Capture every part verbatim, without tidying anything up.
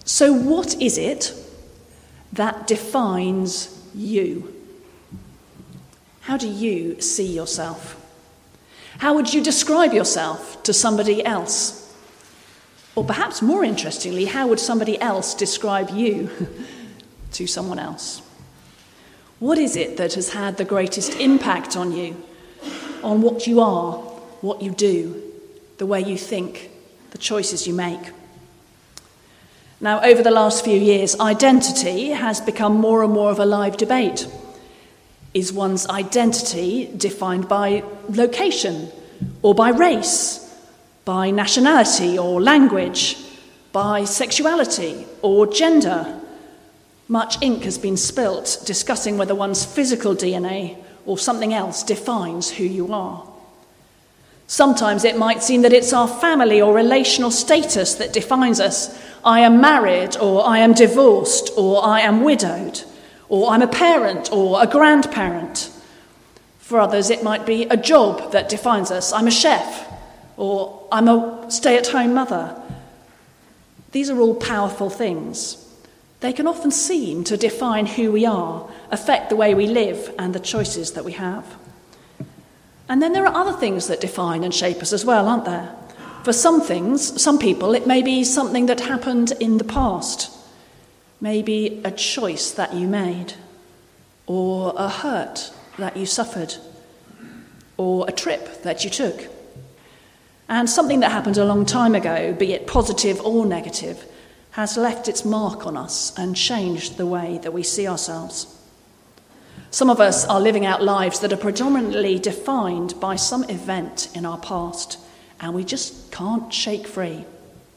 So what is it that defines you? How do you see yourself? How would you describe yourself to somebody else? Or perhaps more interestingly, how would somebody else describe you to someone else? What is it that has had the greatest impact on you, on what you are, what you do, the way you think, the choices you make? Now, over the last few years, identity has become more and more of a live debate. Is one's identity defined by location or by race, by nationality or language, by sexuality or gender? Much ink has been spilt discussing whether one's physical D N A or something else defines who you are. Sometimes it might seem that it's our family or relational status that defines us. I am married, or I am divorced, or I am widowed, or I'm a parent or a grandparent. For others, it might be a job that defines us. I'm a chef, or I'm a stay-at-home mother. These are all powerful things. They can often seem to define who we are, affect the way we live and the choices that we have. And then there are other things that define and shape us as well, aren't there? For some things, some people, it may be something that happened in the past. Maybe a choice that you made, or a hurt that you suffered, or a trip that you took. And something that happened a long time ago, be it positive or negative, has left its mark on us and changed the way that we see ourselves. Some of us are living out lives that are predominantly defined by some event in our past, and we just can't shake free.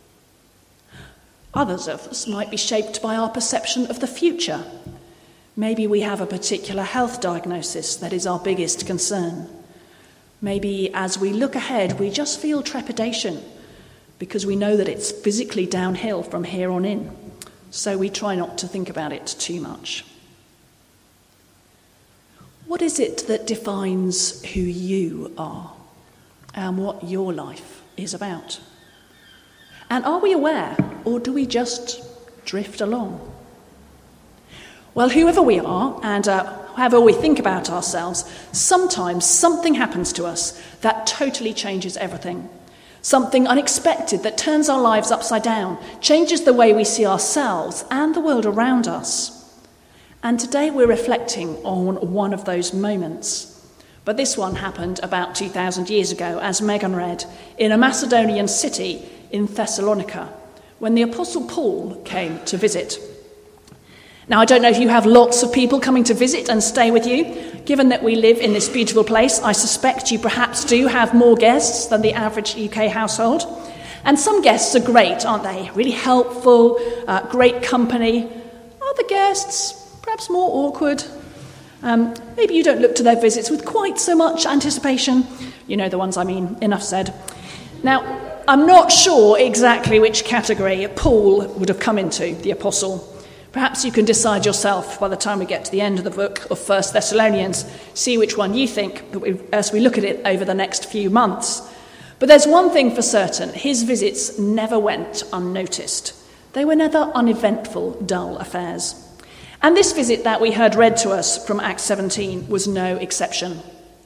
Others of us might be shaped by our perception of the future. Maybe we have a particular health diagnosis that is our biggest concern. Maybe as we look ahead, we just feel trepidation because we know that it's physically downhill from here on in, so we try not to think about it too much. What is it that defines who you are and what your life is about? And are we aware, or do we just drift along? Well, whoever we are and uh, however we think about ourselves, sometimes something happens to us that totally changes everything. Something unexpected that turns our lives upside down, changes the way we see ourselves and the world around us. And today we're reflecting on one of those moments. But this one happened about two thousand years ago, as Megan read, in a Macedonian city in Thessalonica, when the Apostle Paul came to visit. Now, I don't know if you have lots of people coming to visit and stay with you. Given that we live in this beautiful place, I suspect you perhaps do have more guests than the average U K household. And some guests are great, aren't they? Really helpful, uh, great company. Other guests, perhaps more awkward. Um, maybe you don't look to their visits with quite so much anticipation. You know the ones I mean, enough said. Now, I'm not sure exactly which category Paul would have come into, the apostle. Perhaps you can decide yourself by the time we get to the end of the book of First Thessalonians, see which one you think as we look at it over the next few months. But there's one thing for certain, his visits never went unnoticed. They were never uneventful, dull affairs. And this visit that we heard read to us from Acts seventeen was no exception.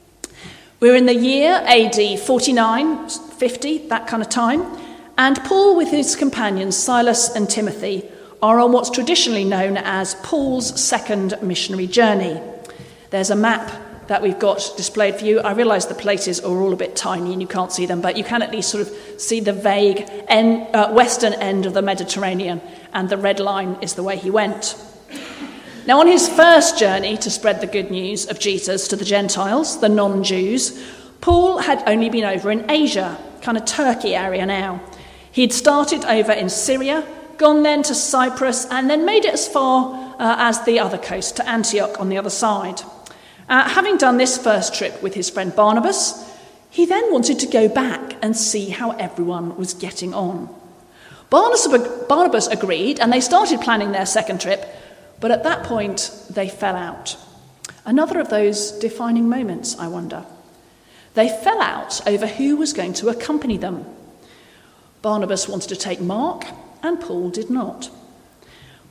We're in the year A D forty-nine, fifty, that kind of time, and Paul with his companions Silas and Timothy are on what's traditionally known as Paul's second missionary journey. There's a map that we've got displayed for you. I realise the places are all a bit tiny and you can't see them, but you can at least sort of see the vague end, uh, western end of the Mediterranean, and the red line is the way he went. Now, on his first journey to spread the good news of Jesus to the Gentiles, the non-Jews, Paul had only been over in Asia, kind of Turkey area now. He'd started over in Syria, gone then to Cyprus, and then made it as far uh, as the other coast, to Antioch on the other side. Uh, having done this first trip with his friend Barnabas, he then wanted to go back and see how everyone was getting on. Barnabas, Barnabas agreed, and they started planning their second trip, but at that point, they fell out. Another of those defining moments, I wonder. They fell out over who was going to accompany them. Barnabas wanted to take Mark, and Paul did not.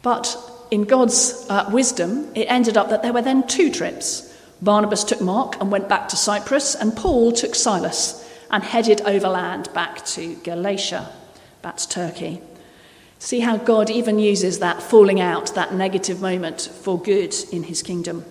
But in God's uh, wisdom, it ended up that there were then two trips. Barnabas took Mark and went back to Cyprus, and Paul took Silas and headed overland back to Galatia, back to Turkey. See how God even uses that falling out, that negative moment, for good in his kingdom.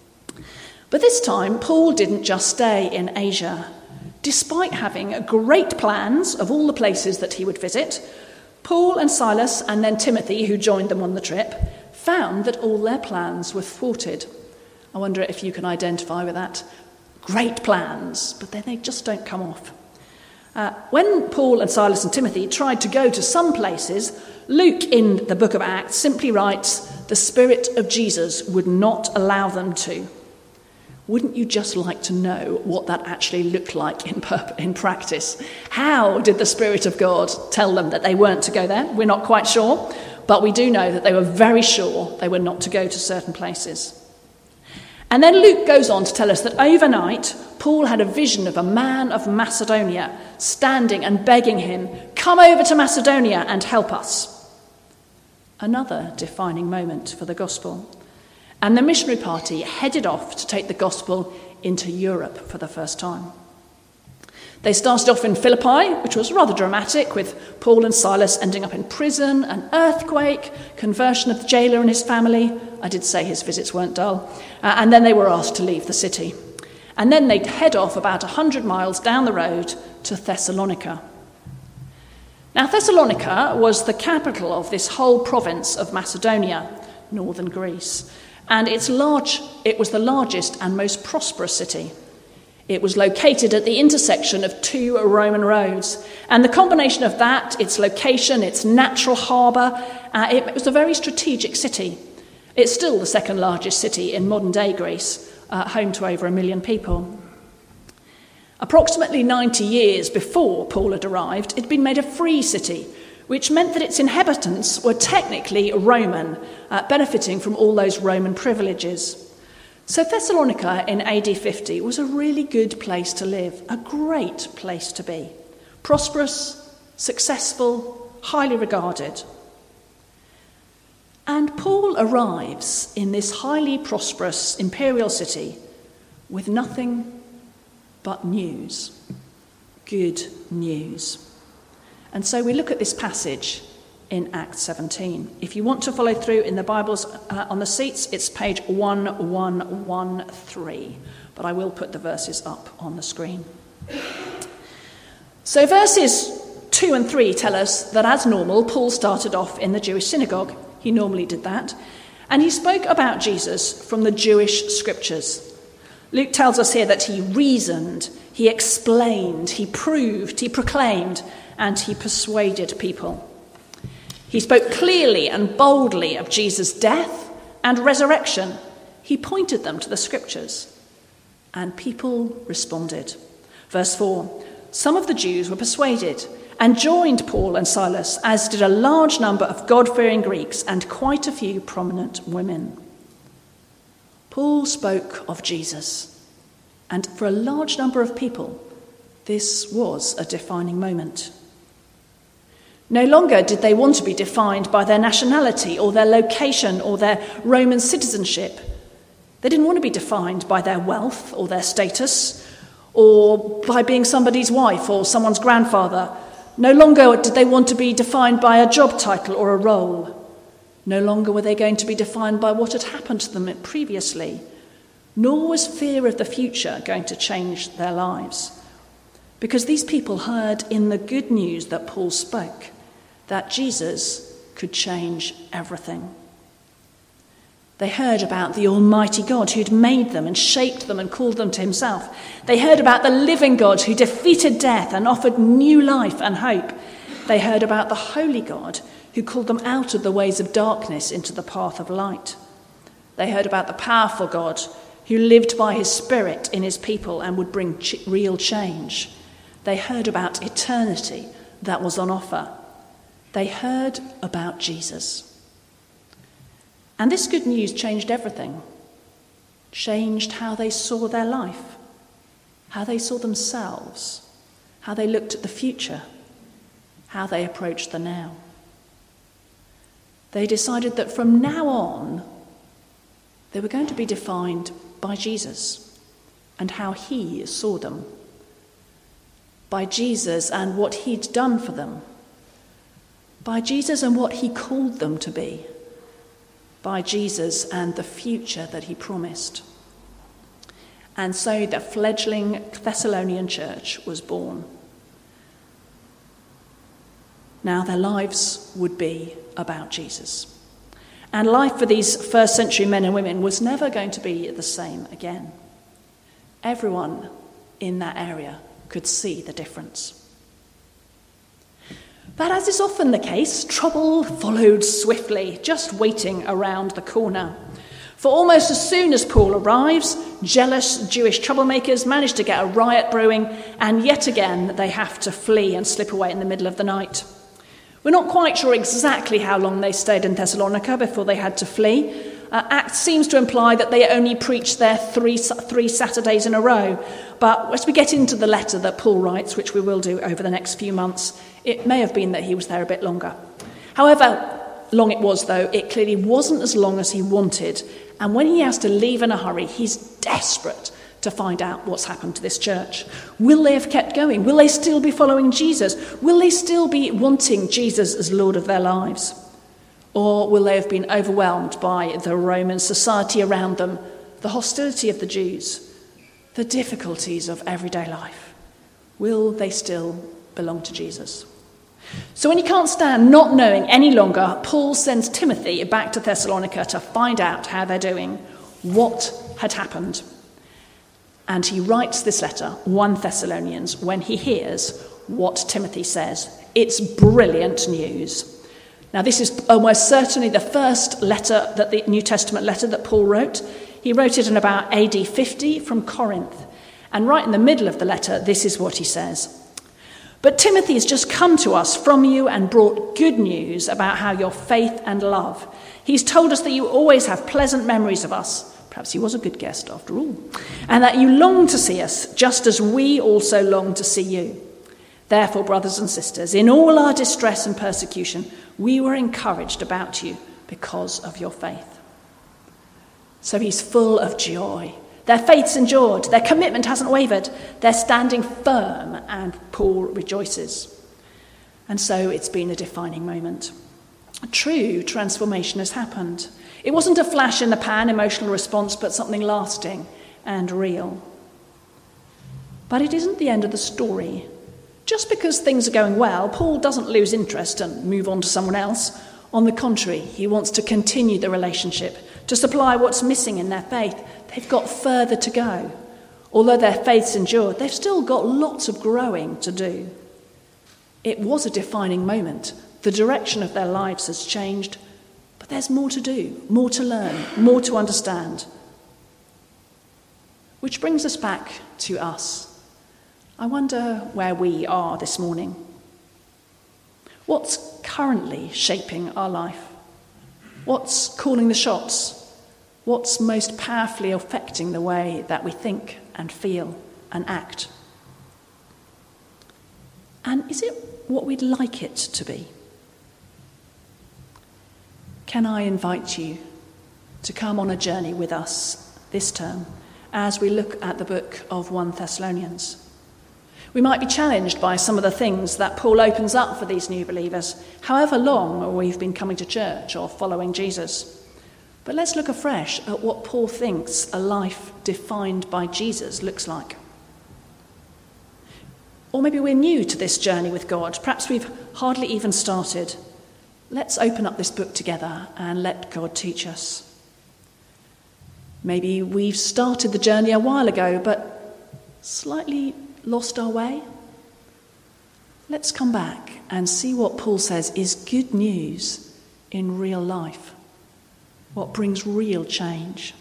But this time, Paul didn't just stay in Asia. Despite having great plans of all the places that he would visit, Paul and Silas, and then Timothy, who joined them on the trip, found that all their plans were thwarted. I wonder if you can identify with that. Great plans, but then they just don't come off. Uh, when Paul and Silas and Timothy tried to go to some places, Luke in the book of Acts simply writes, the Spirit of Jesus would not allow them to. Wouldn't you just like to know what that actually looked like in, pur- in practice? How did the Spirit of God tell them that they weren't to go there? We're not quite sure, but we do know that they were very sure they were not to go to certain places. And then Luke goes on to tell us that overnight, Paul had a vision of a man of Macedonia standing and begging him, come over to Macedonia and help us. Another defining moment for the gospel. And the missionary party headed off to take the gospel into Europe for the first time. They started off in Philippi, which was rather dramatic, with Paul and Silas ending up in prison, an earthquake, conversion of the jailer and his family. I did say his visits weren't dull. Uh, and then they were asked to leave the city. And then they'd head off about one hundred miles down the road to Thessalonica. Now, Thessalonica was the capital of this whole province of Macedonia, northern Greece. And it's large, it was the largest and most prosperous city. It was located at the intersection of two Roman roads. And the combination of that, its location, its natural harbour, uh, it, it was a very strategic city. It's still the second largest city in modern-day Greece, uh, home to over a million people. Approximately ninety years before Paul had arrived, it had been made a free city, which meant that its inhabitants were technically Roman, uh, benefiting from all those Roman privileges. So Thessalonica in A D fifty was a really good place to live, a great place to be. Prosperous, successful, highly regarded. And Paul arrives in this highly prosperous imperial city with nothing but news, good news. And so we look at this passage in Acts seventeen. If you want to follow through in the Bibles uh, on the seats, it's page one one one three, but I will put the verses up on the screen. So verses two and three tell us that as normal, Paul started off in the Jewish synagogue. He normally did that. And he spoke about Jesus from the Jewish scriptures. Luke tells us here that he reasoned, he explained, he proved, he proclaimed, and he persuaded people. He spoke clearly and boldly of Jesus' death and resurrection. He pointed them to the scriptures, and people responded. Verse four, some of the Jews were persuaded and joined Paul and Silas, as did a large number of God-fearing Greeks and quite a few prominent women. Paul spoke of Jesus, and for a large number of people, this was a defining moment. No longer did they want to be defined by their nationality or their location or their Roman citizenship. They didn't want to be defined by their wealth or their status or by being somebody's wife or someone's grandfather. No longer did they want to be defined by a job title or a role. No longer were they going to be defined by what had happened to them previously. Nor was fear of the future going to change their lives. Because these people heard in the good news that Paul spoke that Jesus could change everything. They heard about the Almighty God who'd made them and shaped them and called them to himself. They heard about the living God who defeated death and offered new life and hope. They heard about the holy God who called them out of the ways of darkness into the path of light. They heard about the powerful God who lived by his Spirit in his people and would bring ch- real change. They heard about eternity that was on offer. They heard about Jesus. And this good news changed everything. Changed how they saw their life, how they saw themselves, how they looked at the future, how they approached the now. They decided that from now on, they were going to be defined by Jesus and how he saw them, by Jesus and what he'd done for them, by Jesus and what he called them to be, by Jesus and the future that he promised. And so the fledgling Thessalonian church was born. Now their lives would be about Jesus. And life for these first century men and women was never going to be the same again. Everyone in that area could see the difference. But as is often the case, trouble followed swiftly, just waiting around the corner. For almost as soon as Paul arrives, jealous Jewish troublemakers manage to get a riot brewing, and yet again they have to flee and slip away in the middle of the night. We're not quite sure exactly how long they stayed in Thessalonica before they had to flee. Uh, Acts seems to imply that they only preached there three, three Saturdays in a row. But as we get into the letter that Paul writes, which we will do over the next few months, it may have been that he was there a bit longer. However long it was, though, it clearly wasn't as long as he wanted. And when he has to leave in a hurry, he's desperate to find out what's happened to this church. Will they have kept going? Will they still be following Jesus? Will they still be wanting Jesus as Lord of their lives? Or will they have been overwhelmed by the Roman society around them, the hostility of the Jews, the difficulties of everyday life? Will they still belong to Jesus? So when he can't stand not knowing any longer, Paul sends Timothy back to Thessalonica to find out how they're doing, what had happened. And he writes this letter, First Thessalonians, when he hears what Timothy says. It's brilliant news. Now, this is almost certainly the first letter, that the New Testament letter that Paul wrote. He wrote it in about A D fifty from Corinth. And right in the middle of the letter, this is what he says. But Timothy has just come to us from you and brought good news about how your faith and love. He's told us that you always have pleasant memories of us. Perhaps he was a good guest after all. And that you long to see us, just as we also long to see you. Therefore, brothers and sisters, in all our distress and persecution, we were encouraged about you because of your faith. So he's full of joy. Their faith's endured. Their commitment hasn't wavered. They're standing firm, and Paul rejoices. And so it's been a defining moment. A true transformation has happened. It wasn't a flash in the pan emotional response, but something lasting and real. But it isn't the end of the story. Just because things are going well, Paul doesn't lose interest and move on to someone else. On the contrary, he wants to continue the relationship, to supply what's missing in their faith. They've got further to go. Although their faith's endured, they've still got lots of growing to do. It was a defining moment. The direction of their lives has changed, but there's more to do, more to learn, more to understand. Which brings us back to us. I wonder where we are this morning. What's currently shaping our life? What's calling the shots? What's most powerfully affecting the way that we think and feel and act? And is it what we'd like it to be? Can I invite you to come on a journey with us this term as we look at the book of First Thessalonians? We might be challenged by some of the things that Paul opens up for these new believers, however long we've been coming to church or following Jesus. But let's look afresh at what Paul thinks a life defined by Jesus looks like. Or maybe we're new to this journey with God. Perhaps we've hardly even started. Let's open up this book together and let God teach us. Maybe we've started the journey a while ago, but slightly lost our way. Let's come back and see what Paul says is good news in real life. What brings real change.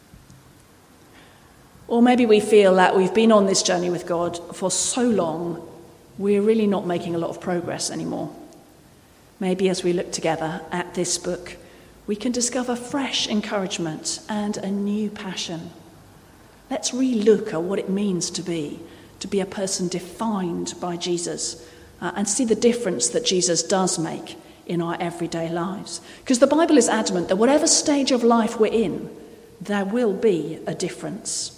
Or maybe we feel that we've been on this journey with God for so long, we're really not making a lot of progress anymore. Maybe as we look together at this book, we can discover fresh encouragement and a new passion. Let's re-look at what it means to be, to be a person defined by Jesus, uh, and see the difference that Jesus does make in our everyday lives. Because the Bible is adamant that whatever stage of life we're in, there will be a difference.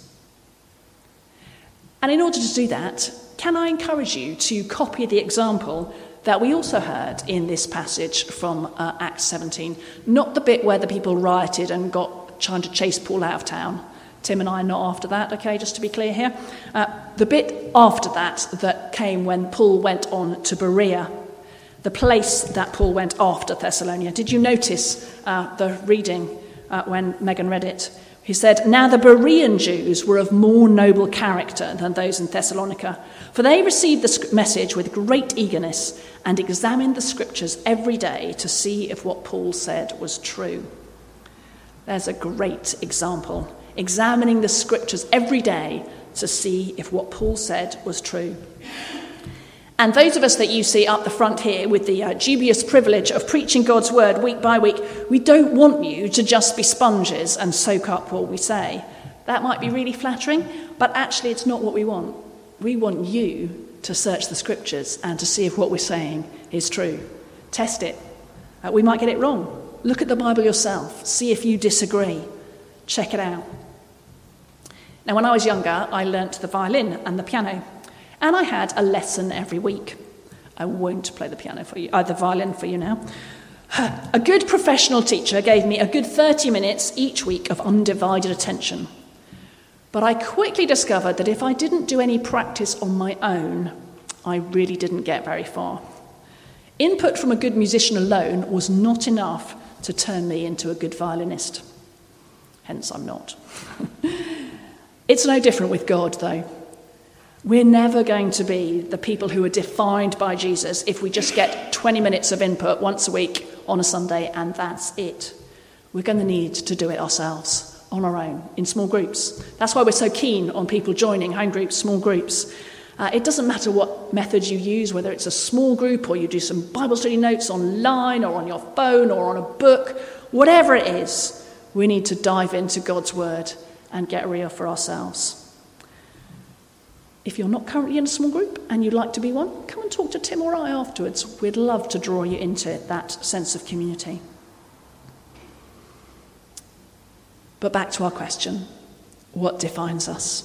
And in order to do that, can I encourage you to copy the example that we also heard in this passage from uh, Acts seventeen? Not the bit where the people rioted and got trying to chase Paul out of town. Tim and I are not after that, okay, just to be clear here. Uh, the bit after that that came when Paul went on to Berea, the place that Paul went after Thessalonica. Did you notice uh, the reading uh, when Megan read it? He said, "Now the Berean Jews were of more noble character than those in Thessalonica, for they received the message with great eagerness and examined the scriptures every day to see if what Paul said was true." There's a great example. Examining the scriptures every day to see if what Paul said was true. And those of us that you see up the front here with the uh, dubious privilege of preaching God's word week by week, we don't want you to just be sponges and soak up what we say. That might be really flattering, but actually it's not what we want. We want you to search the scriptures and to see if what we're saying is true. Test it. Uh, we might get it wrong. Look at the Bible yourself. See if you disagree. Check it out. Now, when I was younger, I learnt the violin and the piano, and I had a lesson every week. I won't play the piano for you, uh, the violin for you now. A good professional teacher gave me a good thirty minutes each week of undivided attention. But I quickly discovered that if I didn't do any practice on my own, I really didn't get very far. Input from a good musician alone was not enough to turn me into a good violinist. Hence, I'm not. It's no different with God, though. We're never going to be the people who are defined by Jesus if we just get twenty minutes of input once a week on a Sunday and that's it. We're going to need to do it ourselves, on our own, in small groups. That's why we're so keen on people joining home groups, small groups. Uh, it doesn't matter what method you use, whether it's a small group or you do some Bible study notes online or on your phone or on a book, whatever it is, we need to dive into God's word and get real for ourselves. If you're not currently in a small group and you'd like to be one, come and talk to Tim or I afterwards. We'd love to draw you into that sense of community. But back to our question, what defines us?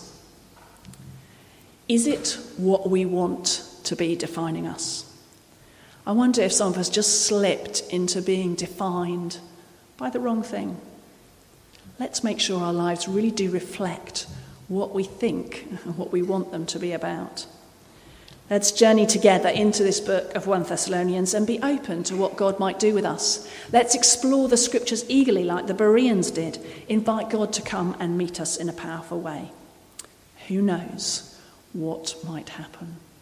Is it what we want to be defining us? I wonder if some of us just slipped into being defined by the wrong thing. Let's make sure our lives really do reflect what we think and what we want them to be about. Let's journey together into this book of First Thessalonians and be open to what God might do with us. Let's explore the scriptures eagerly like the Bereans did. Invite God to come and meet us in a powerful way. Who knows what might happen?